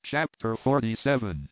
Chapter 47.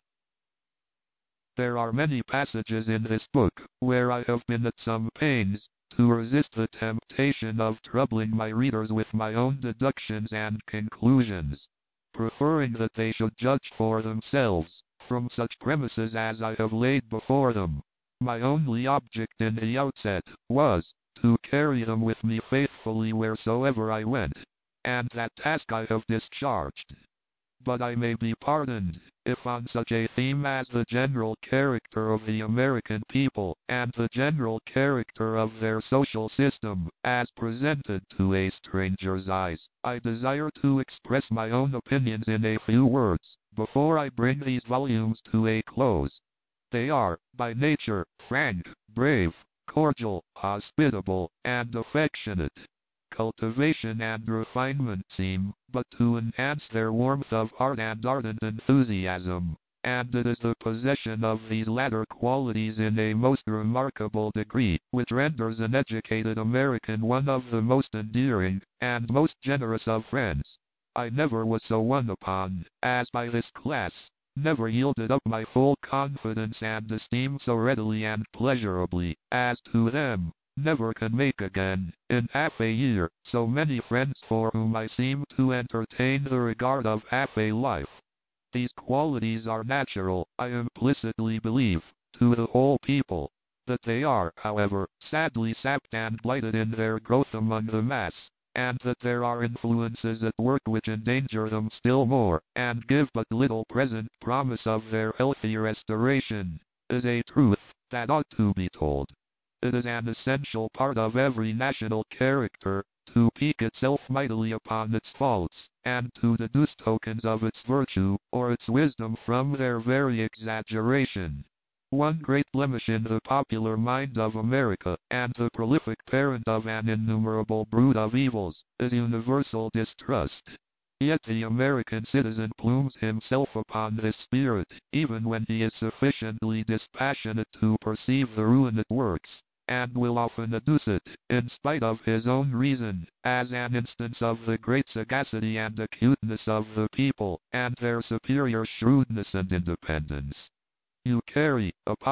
There are many passages in this book where I have been at some pains to resist the temptation of troubling my readers with my own deductions and conclusions, preferring that they should judge for themselves from such premises as I have laid before them. My only object in the outset was to carry them with me faithfully wheresoever I went, and that task I have discharged. But I may be pardoned if on such a theme as the general character of the American people and the general character of their social system as presented to a stranger's eyes, I desire to express my own opinions in a few words before I bring these volumes to a close. They are, by nature, frank, brave, cordial, hospitable, and affectionate. Cultivation and refinement seem but to enhance their warmth of heart and ardent enthusiasm, and it is the possession of these latter qualities in a most remarkable degree which renders an educated American one of the most endearing and most generous of friends. I never was so won upon as by this class, never yielded up my full confidence and esteem so readily and pleasurably as to them, never can make again, in half a year, so many friends for whom I seem to entertain the regard of half a life. These qualities are natural, I implicitly believe, to the whole people. That they are, however, sadly sapped and blighted in their growth among the mass, and that there are influences at work which endanger them still more, and give but little present promise of their healthy restoration, is a truth that ought to be told. It is an essential part of every national character to pique itself mightily upon its faults, and to deduce tokens of its virtue or its wisdom from their very exaggeration. One great blemish in the popular mind of America, and the prolific parent of an innumerable brood of evils, is universal distrust. Yet the American citizen plumes himself upon this spirit, even when he is sufficiently dispassionate to perceive the ruin it works, and will often adduce it, in spite of his own reason, as an instance of the great sagacity and acuteness of the people, and their superior shrewdness and independence. You carry,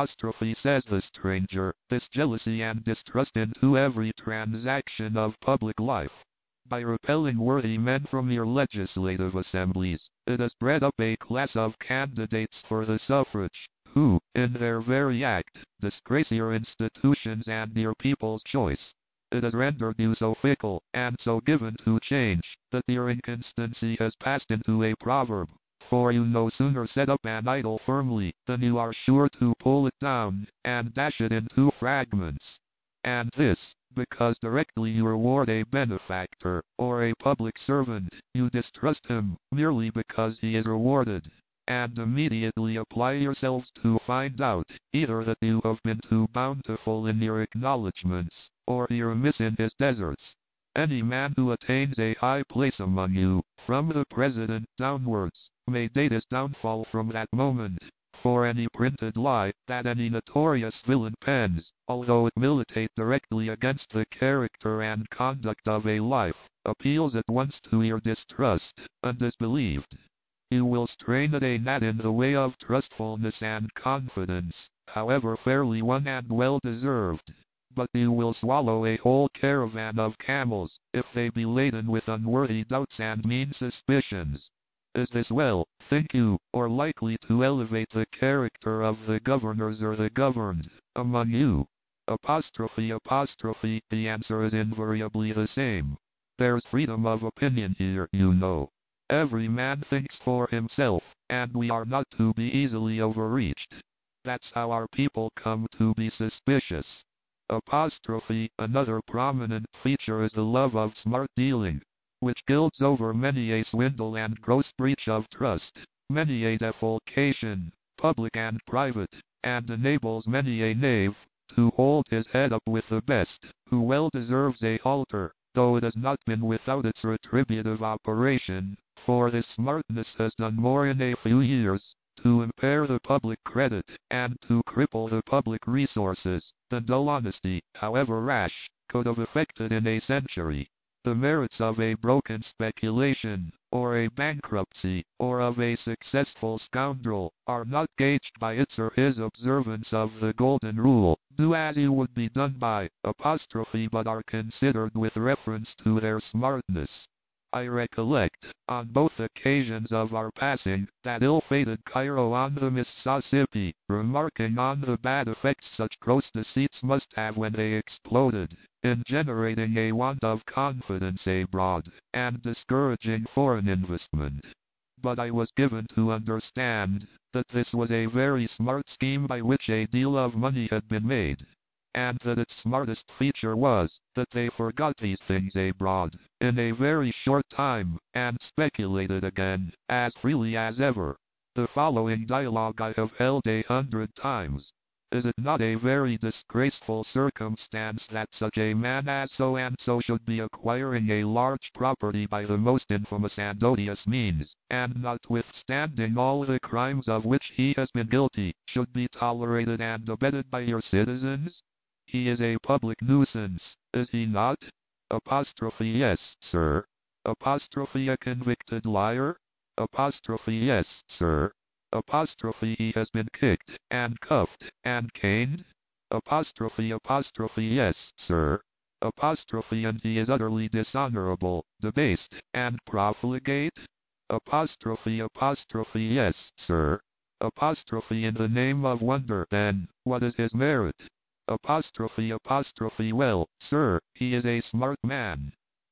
says the stranger, this jealousy and distrust into every transaction of public life. By repelling worthy men from your legislative assemblies, it has bred up a class of candidates for the suffrage, who, in their very act, disgrace your institutions and your people's choice. It has rendered you so fickle, and so given to change, that your inconstancy has passed into a proverb, for you no sooner set up an idol firmly, than you are sure to pull it down, and dash it into fragments. And this, because directly you reward a benefactor, or a public servant, you distrust him, merely because he is rewarded, and immediately apply yourselves to find out, either that you have been too bountiful in your acknowledgments, or you're remiss in his deserts. Any man who attains a high place among you, from the president downwards, may date his downfall from that moment. For any printed lie that any notorious villain pens, although it militate directly against the character and conduct of a life, appeals at once to your distrust, and is believed. You will strain at a gnat in the way of trustfulness and confidence, however fairly won and well deserved. But you will swallow a whole caravan of camels, if they be laden with unworthy doubts and mean suspicions. Is this well, think you, or likely to elevate the character of the governors or the governed, among you? The answer is invariably the same. There's freedom of opinion here, you know. Every man thinks for himself, and we are not to be easily overreached. That's how our people come to be suspicious. Another prominent feature is the love of smart dealing, which gilds over many a swindle and gross breach of trust, many a defalcation, public and private, and enables many a knave to hold his head up with the best, who well deserves a halter, though it has not been without its retributive operation, for this smartness has done more in a few years to impair the public credit, and to cripple the public resources, than dull honesty, however rash, could have effected in a century. The merits of a broken speculation, or a bankruptcy, or of a successful scoundrel, are not gauged by its or his observance of the golden rule, do as you would be done by, but are considered with reference to their smartness. I recollect, on both occasions of our passing, that ill-fated Cairo on the Mississippi, remarking on the bad effects such gross deceits must have when they exploded, in generating a want of confidence abroad, and discouraging foreign investment. But I was given to understand that this was a very smart scheme by which a deal of money had been made, and that its smartest feature was that they forgot these things abroad in a very short time, and speculated again as freely as ever. The following dialogue I have held 100 times. Is it not a very disgraceful circumstance that such a man as so and so should be acquiring a large property by the most infamous and odious means, and notwithstanding all the crimes of which he has been guilty, should be tolerated and abetted by your citizens? He is a public nuisance, is he not? Yes, sir. A convicted liar? Yes, sir. He has been kicked, and cuffed, and caned? Yes, sir. And he is utterly dishonorable, debased, and profligate? Yes, sir. In the name of wonder, then, what is his merit? Well, sir, he is a smart man.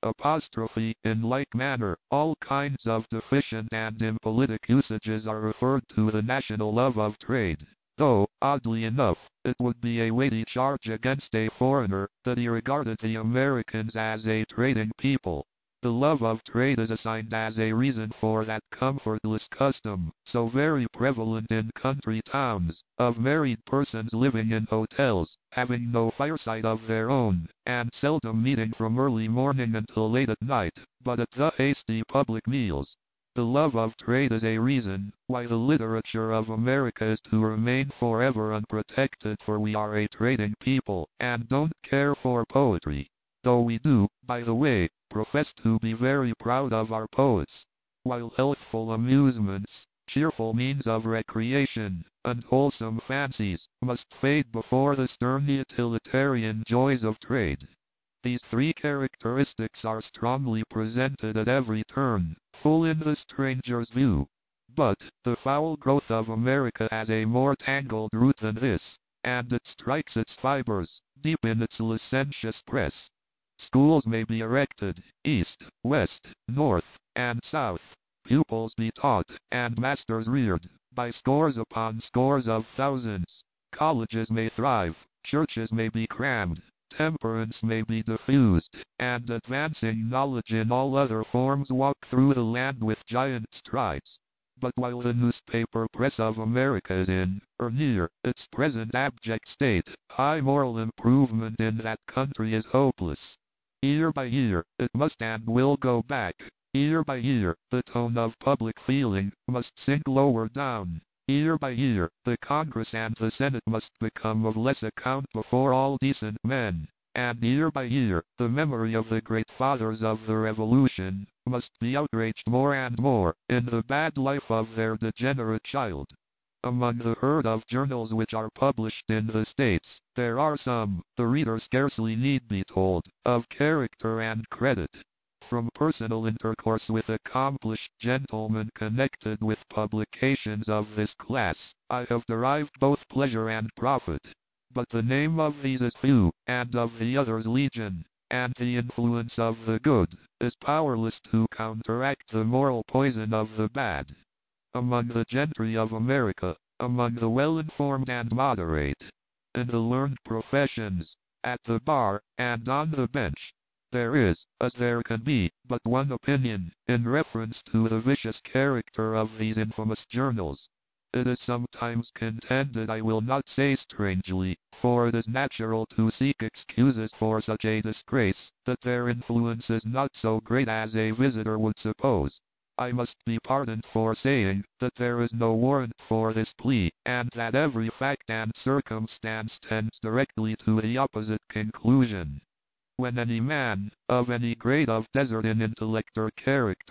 In like manner, all kinds of deficient and impolitic usages are referred to the national love of trade, though, oddly enough, it would be a weighty charge against a foreigner that he regarded the Americans as a trading people. The love of trade is assigned as a reason for that comfortless custom, so very prevalent in country towns, of married persons living in hotels, having no fireside of their own, and seldom meeting from early morning until late at night, but at the hasty public meals. The love of trade is a reason why the literature of America is to remain forever unprotected, for we are a trading people, and don't care for poetry. Though we do, by the way, profess to be very proud of our poets, while healthful amusements, cheerful means of recreation, and wholesome fancies must fade before the stern utilitarian joys of trade. These three characteristics are strongly presented at every turn, full in the stranger's view. But the foul growth of America has a more tangled root than this, and it strikes its fibers deep in its licentious press. Schools may be erected, east, west, north, and south, pupils be taught, and masters reared, by scores upon scores of thousands. Colleges may thrive, churches may be crammed, temperance may be diffused, and advancing knowledge in all other forms walk through the land with giant strides. But while the newspaper press of America is in, or near, its present abject state, high moral improvement in that country is hopeless. Year by year, it must and will go back. Year by year, the tone of public feeling must sink lower down. Year by year, the Congress and the Senate must become of less account before all decent men. And year by year, the memory of the great fathers of the Revolution must be outraged more and more in the bad life of their degenerate child. Among the herd of journals which are published in the States, there are some, the reader scarcely need be told, of character and credit. From personal intercourse with accomplished gentlemen connected with publications of this class, I have derived both pleasure and profit. But the name of these is few, and of the others legion, and the influence of the good is powerless to counteract the moral poison of the bad. Among the gentry of America, among the well-informed and moderate, in the learned professions, at the bar, and on the bench, there is, as there can be, but one opinion, in reference to the vicious character of these infamous journals. It is sometimes contended, I will not say strangely, for it is natural to seek excuses for such a disgrace, that their influence is not so great as a visitor would suppose. I must be pardoned for saying that there is no warrant for this plea, and that every fact and circumstance tends directly to the opposite conclusion. When any man, of any grade of desert in intellect or character,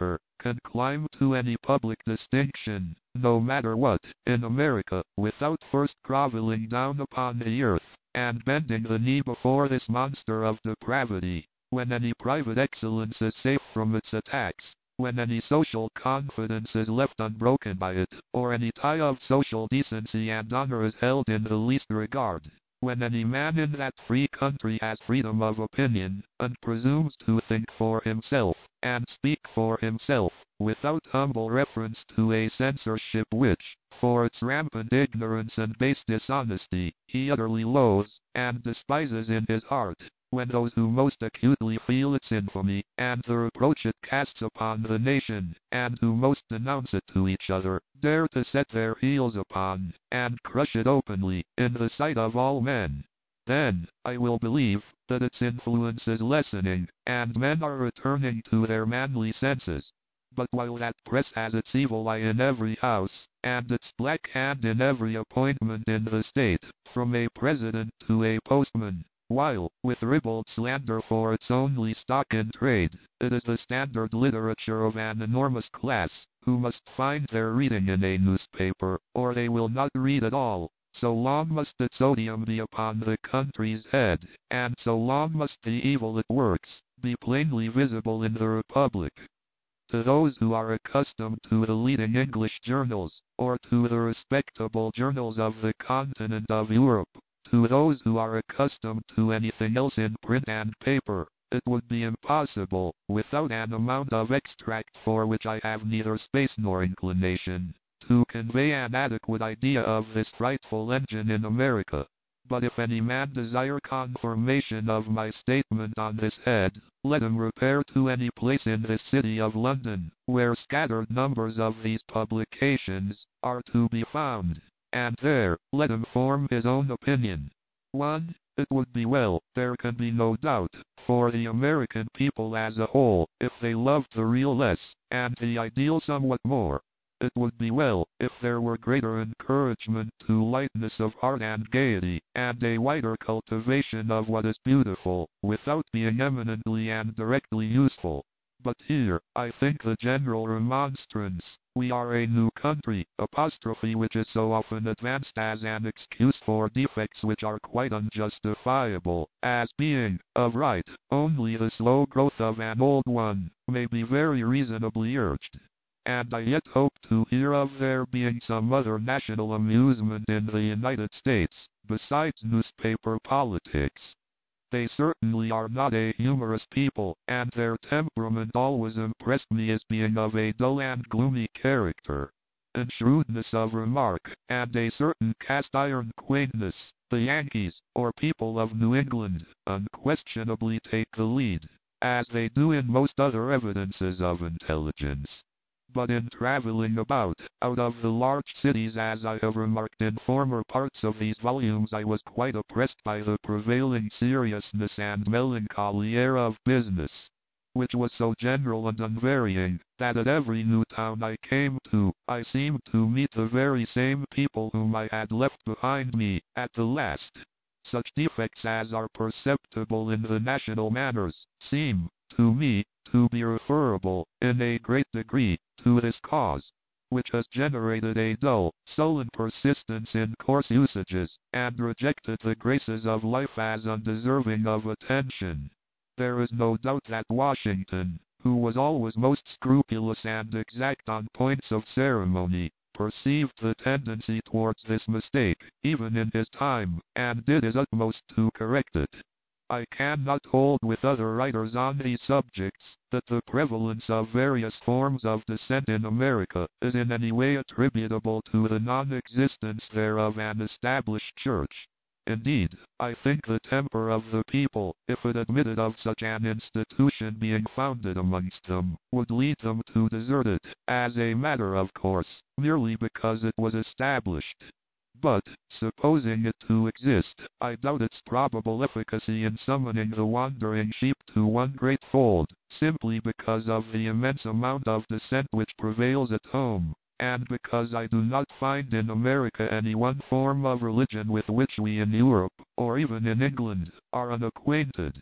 can climb to any public distinction, no matter what, in America, without first groveling down upon the earth, and bending the knee before this monster of depravity. When any private excellence is safe from its attacks, when any social confidence is left unbroken by it, or any tie of social decency and honor is held in the least regard, when any man in that free country has freedom of opinion, and presumes to think for himself, and speak for himself, without humble reference to a censorship which, for its rampant ignorance and base dishonesty, he utterly loathes, and despises in his heart, when those who most acutely feel its infamy, and the reproach it casts upon the nation, and who most denounce it to each other, dare to set their heels upon, and crush it openly, in the sight of all men, then, I will believe, that its influence is lessening, and men are returning to their manly senses. But while that press has its evil eye in every house, and its black hand in every appointment in the state, from a president to a postman, while, with ribald slander for its only stock in trade, it is the standard literature of an enormous class, who must find their reading in a newspaper, or they will not read at all, so long must its odium be upon the country's head, and so long must the evil it works be plainly visible in the Republic. To those who are accustomed to the leading English journals, or to the respectable journals of the continent of Europe, to those who are accustomed to anything else in print and paper, it would be impossible, without an amount of extract for which I have neither space nor inclination, to convey an adequate idea of this frightful engine in America. But if any man desire confirmation of my statement on this head, let him repair to any place in this city of London, where scattered numbers of these publications are to be found, and there let him form his own opinion. 1. It would be well, there can be no doubt, for the American people as a whole, if they loved the real less, and the ideal somewhat more. It would be well, if there were greater encouragement to lightness of heart and gaiety, and a wider cultivation of what is beautiful, without being eminently and directly useful. But here, I think the general remonstrance, we are a new country, apostrophe which is so often advanced as an excuse for defects which are quite unjustifiable, as being, of right, only the slow growth of an old one, may be very reasonably urged. And I yet hope to hear of there being some other national amusement in the United States, besides newspaper politics. They certainly are not a humorous people, and their temperament always impressed me as being of a dull and gloomy character. In shrewdness of remark, and a certain cast-iron quaintness, the Yankees, or people of New England, unquestionably take the lead, as they do in most other evidences of intelligence. But in traveling about, out of the large cities, as I have remarked in former parts of these volumes, I was quite oppressed by the prevailing seriousness and melancholy air of business, which was so general and unvarying, that at every new town I came to, I seemed to meet the very same people whom I had left behind me, at the last. Such defects as are perceptible in the national manners, seem, to me, to be referable, in a great degree, to this cause, which has generated a dull, sullen persistence in coarse usages, and rejected the graces of life as undeserving of attention. There is no doubt that Washington, who was always most scrupulous and exact on points of ceremony, perceived the tendency towards this mistake, even in his time, and did his utmost to correct it. I cannot hold with other writers on these subjects, that the prevalence of various forms of dissent in America is in any way attributable to the non-existence there of an established church. Indeed, I think the temper of the people, if it admitted of such an institution being founded amongst them, would lead them to desert it, as a matter of course, merely because it was established. But, supposing it to exist, I doubt its probable efficacy in summoning the wandering sheep to one great fold, simply because of the immense amount of dissent which prevails at home, and because I do not find in America any one form of religion with which we in Europe, or even in England, are unacquainted.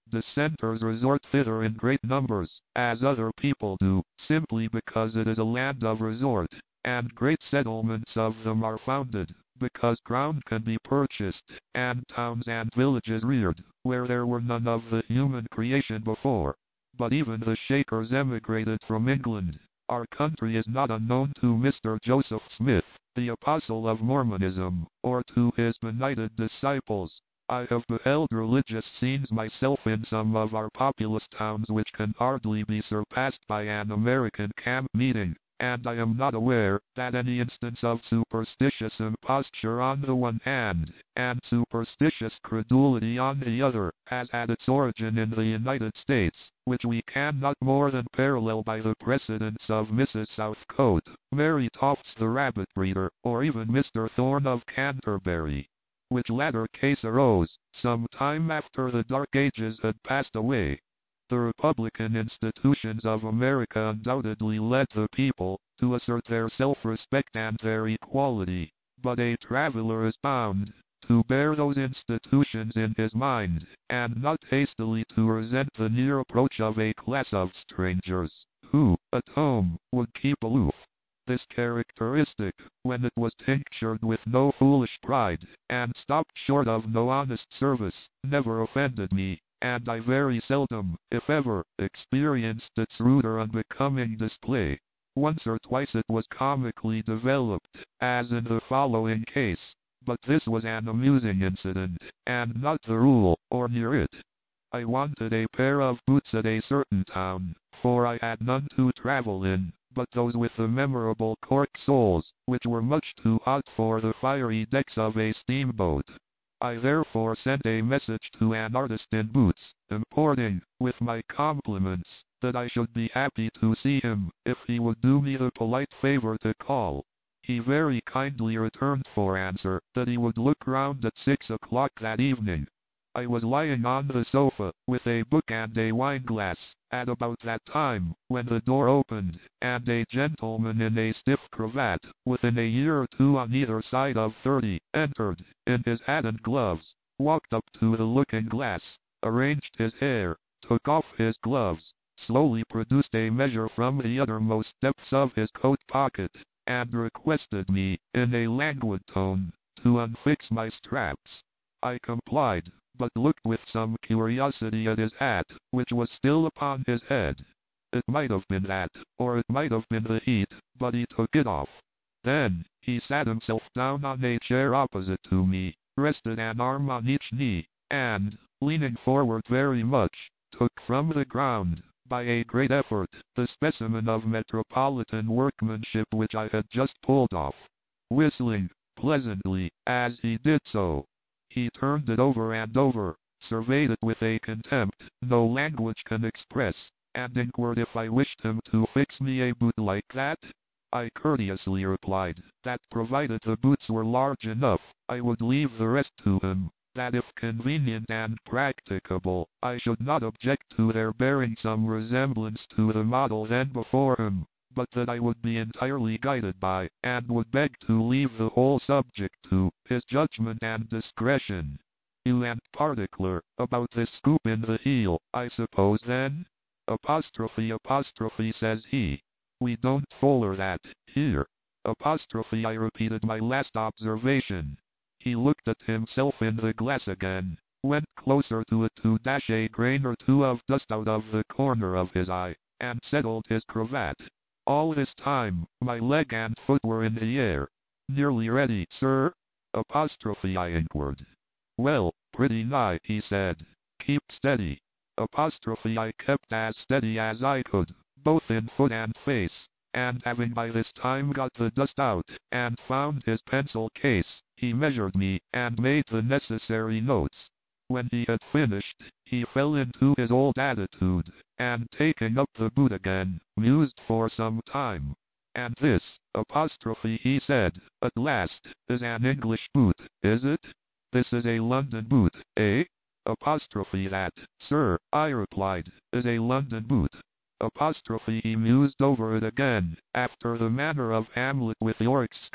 Dissenters resort thither in great numbers, as other people do, simply because it is a land of resort, and great settlements of them are founded, because ground can be purchased, and towns and villages reared, where there were none of the human creation before. But even the Shakers emigrated from England. Our country is not unknown to Mr. Joseph Smith, the apostle of Mormonism, or to his benighted disciples. I have beheld religious scenes myself in some of our populous towns which can hardly be surpassed by an American camp meeting, and I am not aware that any instance of superstitious imposture on the one hand, and superstitious credulity on the other, has had its origin in the United States, which we can not more than parallel by the precedents of Mrs. Southcote, Mary Tofts the rabbit breeder, or even Mr. Thorne of Canterbury, which latter case arose some time after the Dark Ages had passed away. The Republican institutions of America undoubtedly led the people to assert their self-respect and their equality, but a traveler is bound to bear those institutions in his mind, and not hastily to resent the near approach of a class of strangers, who, at home, would keep aloof. This characteristic, when it was tinctured with no foolish pride, and stopped short of no honest service, never offended me, and I very seldom, if ever, experienced its rude or unbecoming display. Once or twice it was comically developed, as in the following case, but this was an amusing incident, and not the rule, or near it. I wanted a pair of boots at a certain town, for I had none to travel in, but those with the memorable cork soles, which were much too hot for the fiery decks of a steamboat. I therefore sent a message to an artist in boots, importing, with my compliments, that I should be happy to see him, if he would do me the polite favor to call. He very kindly returned for answer, that he would look round at 6 o'clock that evening. I was lying on the sofa, with a book and a wine-glass, at about that time, when the door opened, and a gentleman in a stiff cravat, within a year or two on either side of 30, entered, in his hat and gloves, walked up to the looking-glass, arranged his hair, took off his gloves, slowly produced a measure from the uttermost depths of his coat pocket, and requested me, in a languid tone, to unfix my straps. I complied, but looked with some curiosity at his hat, which was still upon his head. It might have been that, or it might have been the heat, but he took it off. Then, he sat himself down on a chair opposite to me, rested an arm on each knee, and, leaning forward very much, took from the ground, by a great effort, the specimen of metropolitan workmanship which I had just pulled off, whistling pleasantly as he did so. He turned it over and over, surveyed it with a contempt no language can express, and inquired if I wished him to fix me a boot like that. I courteously replied, that provided the boots were large enough, I would leave the rest to him, that if convenient and practicable, I should not object to their bearing some resemblance to the model then before him, but that I would be entirely guided by, and would beg to leave the whole subject to, his judgment and discretion. You ain't particular about this scoop in the heel, I suppose then? Apostrophe, says he. We don't foller that, here. Apostrophe, I repeated my last observation. He looked at himself in the glass again, went closer to it to dash a grain or two of dust out of the corner of his eye, and settled his cravat. All this time, my leg and foot were in the air. Nearly ready, sir? Apostrophe, I inquired. Well, pretty nigh, he said. Keep steady. Apostrophe, I kept as steady as I could, both in foot and face, and having by this time got the dust out, and found his pencil case, he measured me, and made the necessary notes. When he had finished, he fell into his old attitude, and taking up the boot again, mused for some time. And this, apostrophe, he said, at last, is an English boot, is it? This is a London boot, eh? Apostrophe, that, sir, I replied, is a London boot. Apostrophe, he mused over it again, after the manner of Hamlet with Yorick's skull,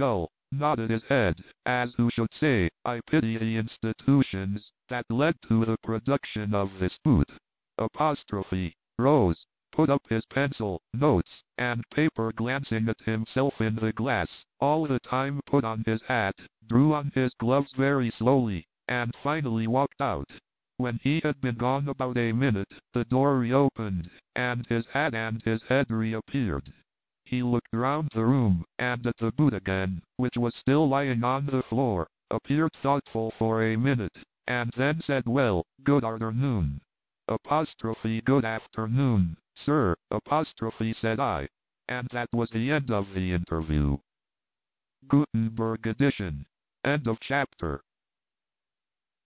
nodded his head, as who should say, I pity the institutions that led to the production of this boot. Apostrophe. Rose put up his pencil, notes, and paper, glancing at himself in the glass, all the time put on his hat, drew on his gloves very slowly, and finally walked out. When he had been gone about a minute, the door reopened, and his hat and his head reappeared. He looked round the room, and at the boot again, which was still lying on the floor, appeared thoughtful for a minute, and then said, well, good afternoon. Apostrophe. Good afternoon, sir. Apostrophe, said I. And that was the end of the interview. Gutenberg edition. End of chapter.